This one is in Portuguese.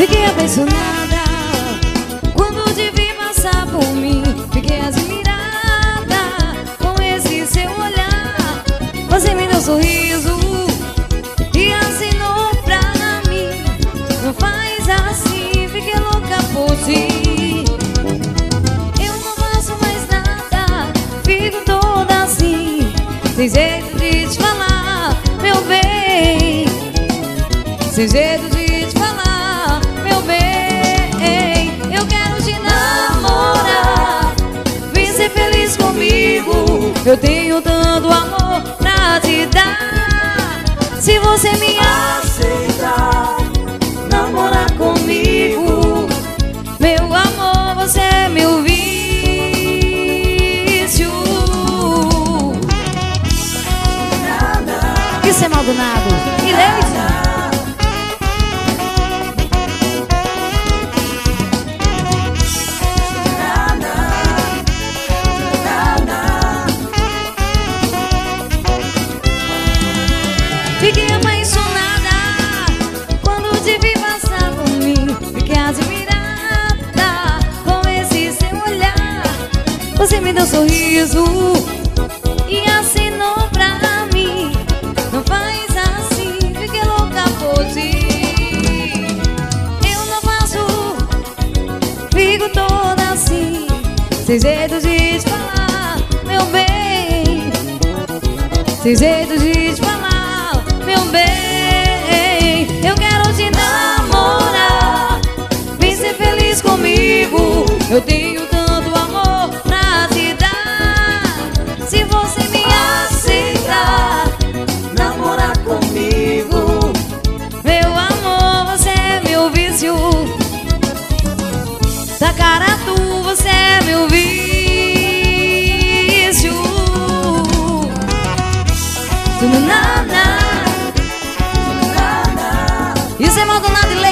Fiquei apaixonada quando te vi passar por mim. Fiquei admirada com esse seu olhar. Você me deu um sorriso e assinou pra mim. Não faz assim, fiquei louca por ti. Eu não faço mais nada, fico toda assim, sem jeito de te falar, meu bem. Sem jeito de te falar, meu bem. Eu quero te namorar, vem ser feliz comigo. Eu tenho tanto amor pra te dar. Se você me aceitar, namorar comigo, meu amor, você é meu vício. Isso é Maldonado e Leite. Fiquei apaixonada quando te vi passar por mim. Fiquei admirada com esse seu olhar. Você me deu um sorriso e assinou pra mim. Não faz assim, fiquei louca por ti. Eu não faço, fico toda assim, sem jeito de te falar, meu bem. Sem jeito de te falar, meu bem. Eu quero te namorar, vem ser feliz comigo. Eu tenho tanto amor pra te dar. Se você me aceitar, namorar comigo, meu amor, você é meu vício. Tacaratu, você é meu vício. Isso é Maldonado e